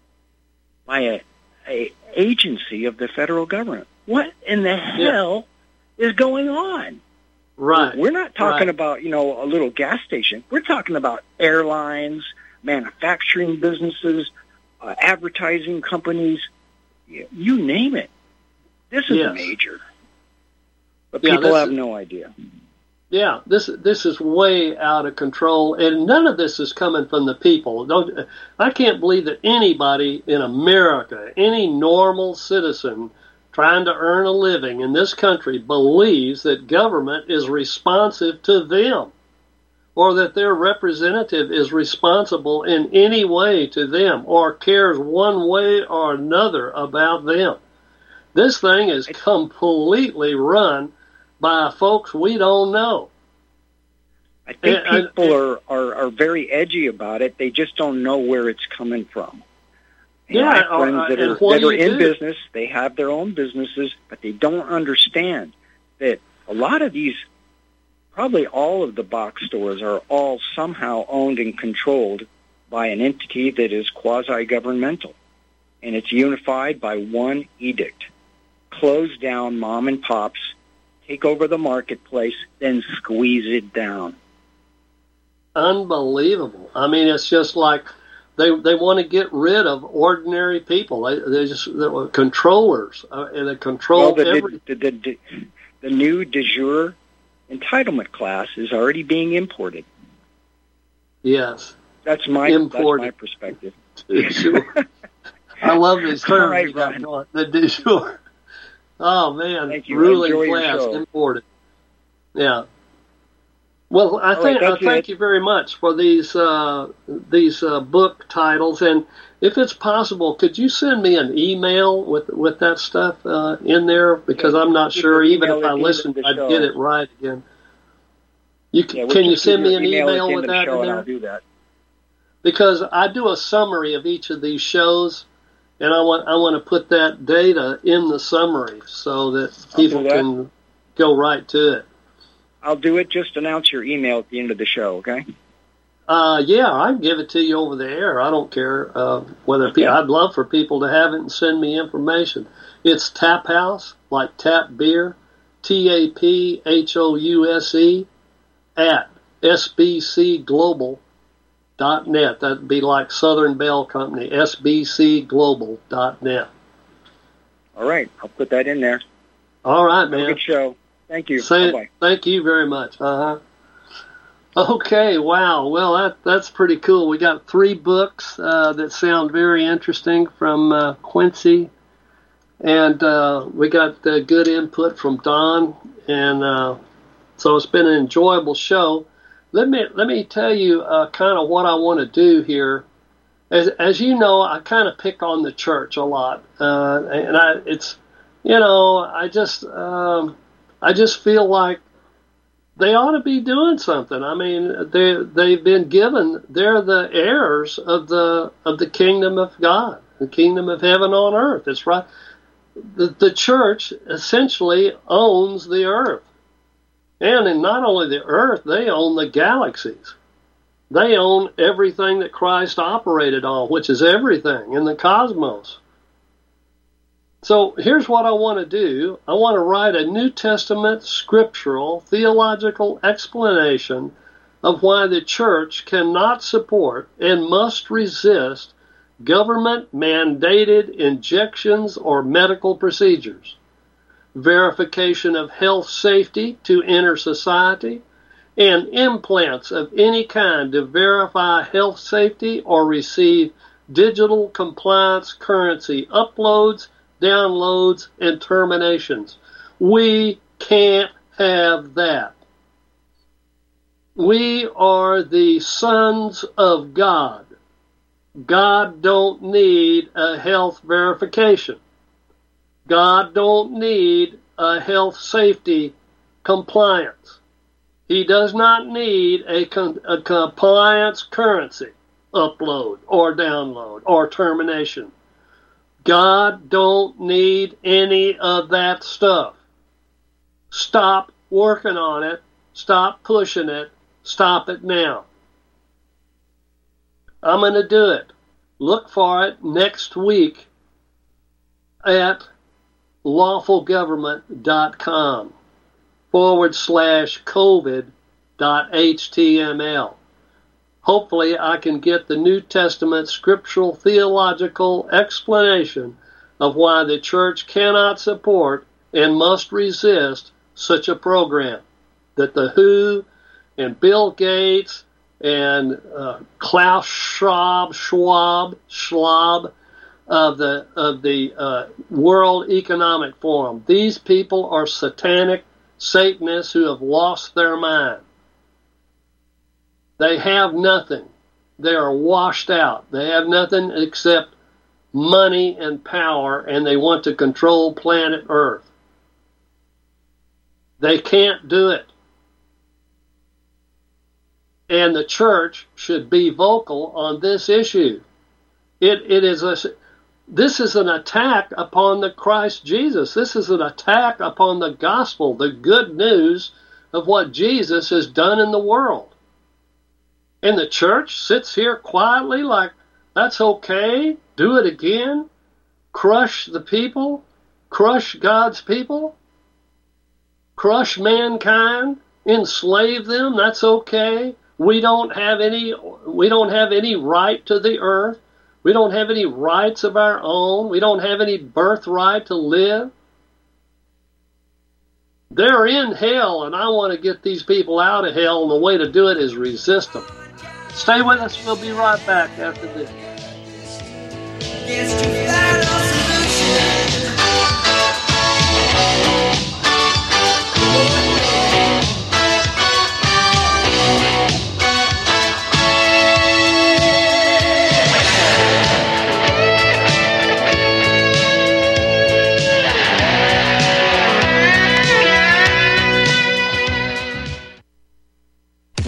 Speaker 13: by a, a agency of the federal government. What in the hell is going on?
Speaker 1: Right.
Speaker 13: We're not talking
Speaker 1: right.
Speaker 13: about, you know, a little gas station. We're talking about airlines, manufacturing businesses, uh, advertising companies, you, you name it. This is
Speaker 1: Yes.
Speaker 13: major. But
Speaker 1: Yeah,
Speaker 13: people
Speaker 1: this
Speaker 13: have
Speaker 1: is-
Speaker 13: no idea.
Speaker 1: Yeah, this this is way out of control, and none of this is coming from the people. Don't, I can't believe that anybody in America, any normal citizen trying to earn a living in this country, believes that government is responsive to them, or that their representative is responsible in any way to them, or cares one way or another about them. This thing is completely run by folks we don't know.
Speaker 13: I think
Speaker 1: And-
Speaker 13: people are, are, are very edgy about it. They just don't know where it's coming from. You know,
Speaker 1: Yeah,
Speaker 13: I have friends
Speaker 1: uh,
Speaker 13: that
Speaker 1: and
Speaker 13: are,
Speaker 1: what
Speaker 13: that
Speaker 1: do
Speaker 13: are
Speaker 1: you
Speaker 13: in
Speaker 1: do?
Speaker 13: business. They have their own businesses, but they don't understand that a lot of these, probably all of the box stores, are all somehow owned and controlled by an entity that is quasi-governmental. And it's unified by one edict. Close down mom and pops, take over the marketplace, then squeeze it down.
Speaker 1: Unbelievable. I mean, it's just like they they want to get rid of ordinary people. They they just they're controllers, uh, and they control
Speaker 13: Well, the,
Speaker 1: every.
Speaker 13: the, the, the, the new de jure entitlement class is already being imported.
Speaker 1: Yes,
Speaker 13: That's my
Speaker 1: Imported.
Speaker 13: that's my perspective.
Speaker 1: de jure. I love these
Speaker 13: All
Speaker 1: terms.
Speaker 13: right,
Speaker 1: you got
Speaker 13: Ron.
Speaker 1: going. The de jure. Oh man,
Speaker 13: Thank you.
Speaker 1: ruling
Speaker 13: Enjoy your
Speaker 1: class
Speaker 13: show.
Speaker 1: imported. Yeah. Well, I
Speaker 13: All
Speaker 1: think
Speaker 13: right,
Speaker 1: I thank
Speaker 13: it.
Speaker 1: you very much for these uh, these uh, book titles, and if it's possible, could you send me an email with with that stuff uh, in there? Because
Speaker 13: yeah,
Speaker 1: I'm not sure, even if I listened, I'd
Speaker 13: show.
Speaker 1: get it right again. You can,
Speaker 13: yeah, we'll
Speaker 1: can you
Speaker 13: just give
Speaker 1: send me an
Speaker 13: email,
Speaker 1: email
Speaker 13: at the
Speaker 1: with
Speaker 13: end of
Speaker 1: that
Speaker 13: the show
Speaker 1: in
Speaker 13: and
Speaker 1: there?
Speaker 13: I'll do that.
Speaker 1: Because I do a summary of each of these shows, and I want I want to put that data in the summary so that people
Speaker 13: that.
Speaker 1: can go right to it.
Speaker 13: I'll do it. Just announce your email at the end of the show, okay?
Speaker 1: Uh, yeah, I can give it to you over the air. I don't care uh, whether
Speaker 13: Okay.
Speaker 1: pe- I'd love for people to have it and send me information. It's Tap House, like tap beer, T A P H O U S E, at S B C global dot net. That'd be like Southern Bell Company, S B C global dot net.
Speaker 13: All right, I'll put that in there.
Speaker 1: All right,
Speaker 13: Have
Speaker 1: man.
Speaker 13: a good show. Thank you.
Speaker 1: Say,
Speaker 13: Bye-bye.
Speaker 1: thank you very much. Uh-huh. Okay, wow. Well, that that's pretty cool. We got three books uh, that sound very interesting from uh, Quincy, and uh, we got uh, good input from Don, and uh, so it's been an enjoyable show. Let me let me tell you uh, kind of what I want to do here. As as you know, I kind of pick on the church a lot, uh, and I it's you know I just. Um, I just feel like they ought to be doing something. I mean, they they've been given. They're the heirs of the of the kingdom of God, the kingdom of heaven on earth. It's right. The the church essentially owns the earth, and in not only the earth, they own the galaxies. They own everything that Christ operated on, which is everything in the cosmos. So here's what I want to do. I want to write a New Testament scriptural theological explanation of why the church cannot support and must resist government-mandated injections or medical procedures, verification of health safety to enter society, and implants of any kind to verify health safety or receive digital compliance currency uploads, downloads, and terminations. We can't have that. We are the sons of God. God don't need a health verification. God don't need a health safety compliance. He does not need a, com- a compliance currency upload or download or termination. God don't need any of that stuff. Stop working on it. Stop pushing it. Stop it now. I'm going to do it. Look for it next week at lawfulgovernment.com forward slash COVID dot html. Hopefully I can get the New Testament scriptural theological explanation of why the church cannot support and must resist such a program that the W H O and Bill Gates and uh, Klaus Schwab, Schwab, Schwab of the of the uh, World Economic Forum. These people are satanic Satanists who have lost their mind. They have nothing. They are washed out. They have nothing except money and power, and they want to control planet Earth. They can't do it. And the church should be vocal on this issue. It it is a this is an attack upon the Christ Jesus. This is an attack upon the gospel, the good news of what Jesus has done in the world. And the church sits here quietly like, that's okay, do it again, crush the people, crush God's people, crush mankind, enslave them, that's okay. We don't have any we don't have any right to the earth. We don't have any rights of our own. We don't have any birthright to live. They're in hell, and I want to get these people out of hell, and the way to do it is resist them. Stay with us. We'll be right back after this.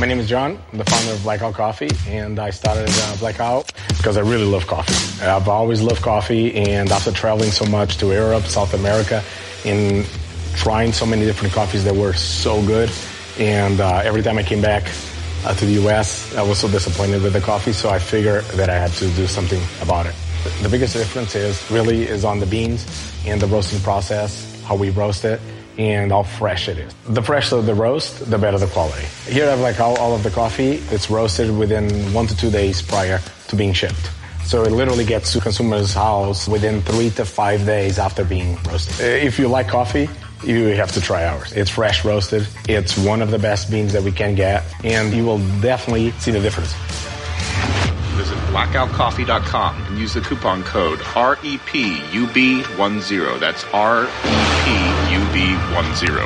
Speaker 14: My name is John. I'm the founder of Blackout Coffee, and I started uh, Blackout because I really love coffee. I've always loved coffee, and after traveling so much to Europe, South America, and trying so many different coffees that were so good, and uh, every time I came back uh, to the U S, I was so disappointed with the coffee, so I figured that I had to do something about it. The biggest difference is really is on the beans and the roasting process, how we roast it, and how fresh it is. The fresher the roast, the better the quality. Here I have like all, all of the coffee. It's roasted within one to two days prior to being shipped. So it literally gets to consumer's house within three to five days after being roasted. If you like coffee, you have to try ours. It's fresh roasted. It's one of the best beans that we can get, and you will definitely see the difference.
Speaker 15: Visit blackout coffee dot com and use the coupon code R E P U B ten. That's R E P U B ten.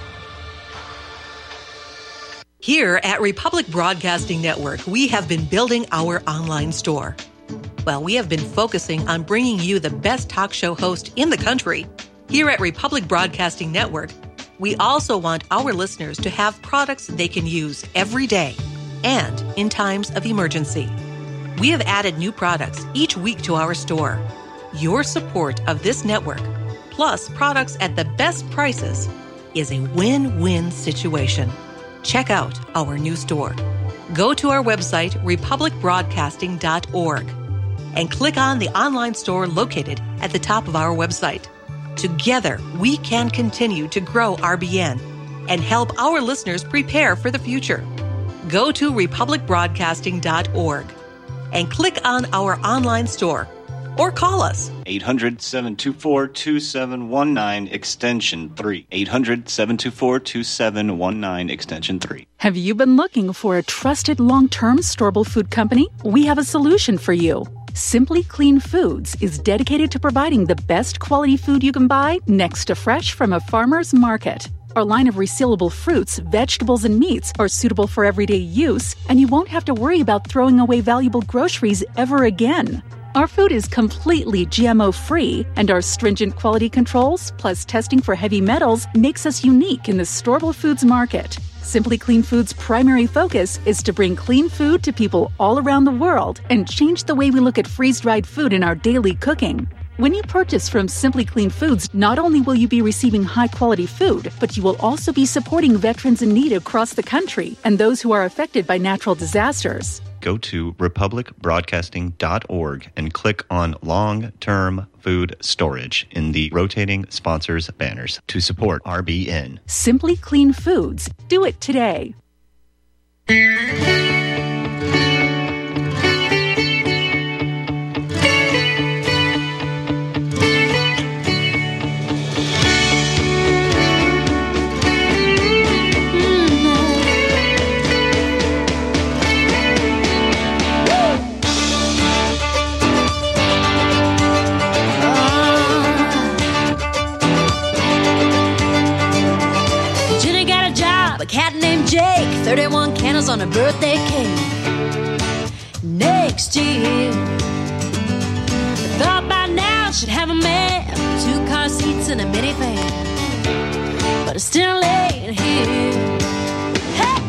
Speaker 16: Here at Republic Broadcasting Network, we have been building our online store. Well, we have been focusing on bringing you the best talk show host in the country. Here at Republic Broadcasting Network, we also want our listeners to have products they can use every day and in times of emergency. We have added new products each week to our store. Your support of this network, plus products at the best prices, is a win-win situation. Check out our new store. Go to our website, republic broadcasting dot org, and click on the online store located at the top of our website. Together, we can continue to grow R B N and help our listeners prepare for the future. Go to republic broadcasting dot org and click on our online store or call us.
Speaker 8: eight hundred, seven two four, two seven one nine, extension three. eight hundred, seven two four, two seven one nine, extension three.
Speaker 17: Have you been looking for a trusted long-term storable food company? We have a solution for you. Simply Clean Foods is dedicated to providing the best quality food you can buy next to fresh from a farmer's market. Our line of resealable fruits, vegetables, and meats are suitable for everyday use, and you won't have to worry about throwing away valuable groceries ever again. Our food is completely G M O-free, and our stringent quality controls, plus testing for heavy metals, makes us unique in the storable foods market. Simply Clean Foods' primary focus is to bring clean food to people all around the world and change the way we look at freeze-dried food in our daily cooking. When you purchase from Simply Clean Foods, not only will you be receiving high-quality food, but you will also be supporting veterans in need across the country and those who are affected by natural disasters.
Speaker 8: Go to republic broadcasting dot org and click on long-term food storage in the rotating sponsors banners to support R B N.
Speaker 17: Simply Clean Foods. Do it today.
Speaker 18: A cat named Jake, thirty-one candles on a birthday cake. Next year, I thought by now should have a man, two car seats and a minivan, but it's still ain't here. Hey!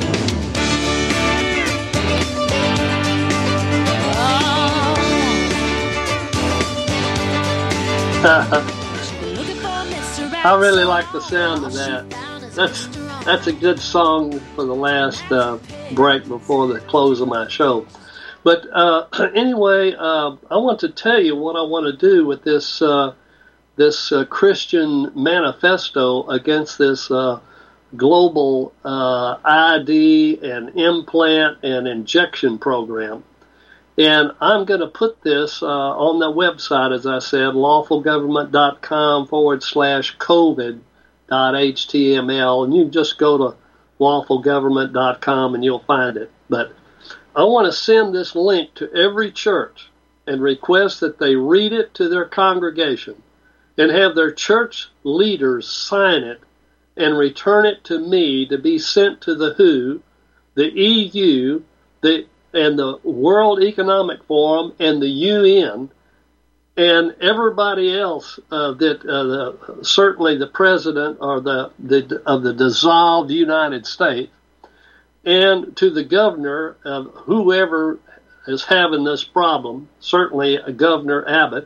Speaker 1: Oh. I really like the sound of that. That's That's a good song for the last uh, break before the close of my show. But uh, anyway, uh, I want to tell you what I want to do with this uh, this uh, Christian manifesto against this uh, global uh, I D and implant and injection program. And I'm going to put this uh, on the website, as I said, lawfulgovernment.com forward slash COVID. .html, and you can just go to lawful government dot com and you'll find it. But I want to send this link to every church and request that they read it to their congregation and have their church leaders sign it and return it to me to be sent to the W H O, the E U, the and the World Economic Forum and the U N and everybody else uh, that uh, the, certainly the president or the, the of the dissolved United States, and to the governor of whoever is having this problem, certainly Governor Abbott.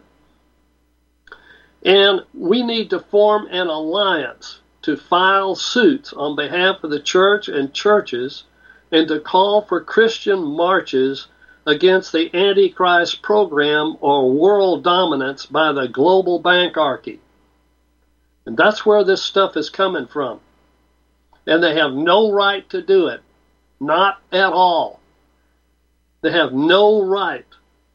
Speaker 1: And we need to form an alliance to file suits on behalf of the church and churches and to call for Christian marches against the Antichrist program or world dominance by the global bankarchy. And that's where this stuff is coming from. And they have no right to do it. Not at all. They have no right.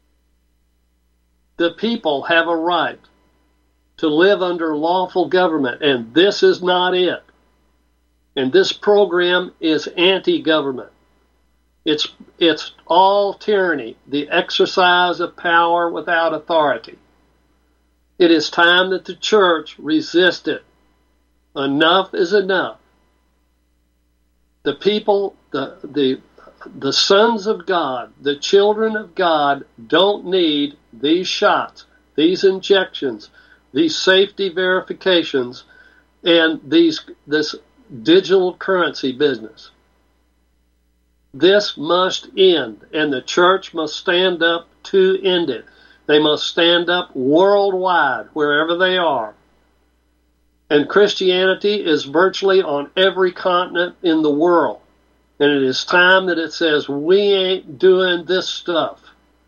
Speaker 1: The people have a right to live under lawful government, and this is not it. And this program is anti-government. It's, it's all tyranny, the exercise of power without authority. It is time that the church resist it. Enough is enough. The people, the, the, the sons of God, the children of God don't need these shots, these injections, these safety verifications, and these this digital currency business. This must end, and the church must stand up to end it. They must stand up worldwide, wherever they are. And Christianity is virtually on every continent in the world. And it is time that it says, we ain't doing this stuff.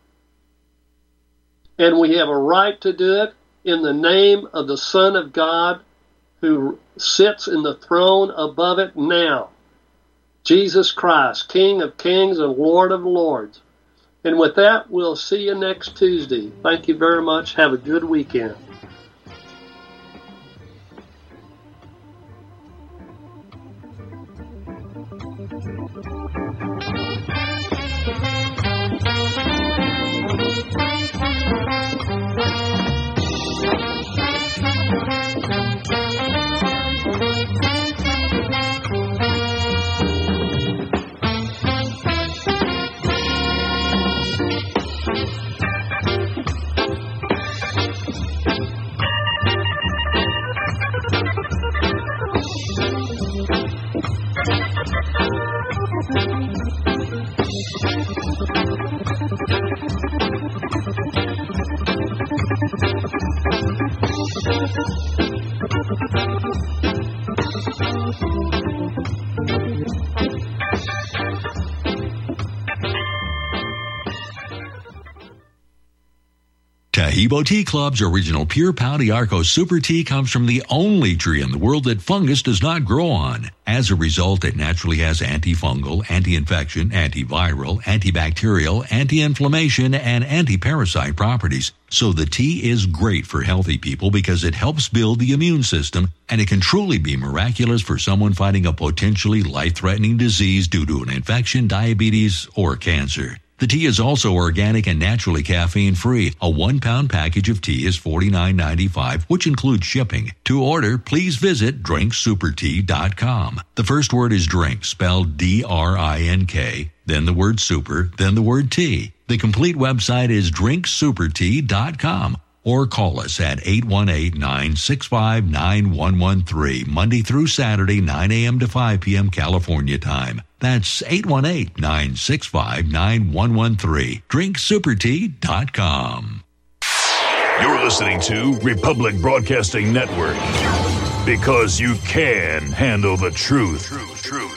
Speaker 1: And we have a right to do it in the name of the Son of God who sits in the throne above it now. Jesus Christ, King of kings and Lord of lords. And with that, we'll see you next Tuesday. Thank you very much. Have a good weekend.
Speaker 19: Taheebo Tea Club's original Pure Pau d'Arco Super Tea comes from the only tree in the world that fungus does not grow on. As a result, it naturally has antifungal, anti-infection, antiviral, antibacterial, anti-inflammation, and anti-parasite properties. So the tea is great for healthy people because it helps build the immune system, and it can truly be miraculous for someone fighting a potentially life-threatening disease due to an infection, diabetes, or cancer. The tea is also organic and naturally caffeine-free. A one-pound package of tea is forty-nine ninety-five, which includes shipping. To order, please visit drink super tea dot com. The first word is drink, spelled D R I N K, then the word super, then the word tea. The complete website is drink super tea dot com. Or call us at eight one eight, nine six five, nine one one three, Monday through Saturday, nine a.m. to five p.m. California time. That's eight one eight, nine six five, nine one one three. drink super tea dot com.
Speaker 20: You're listening to Republic Broadcasting Network, because you can handle the truth. Truth, truth.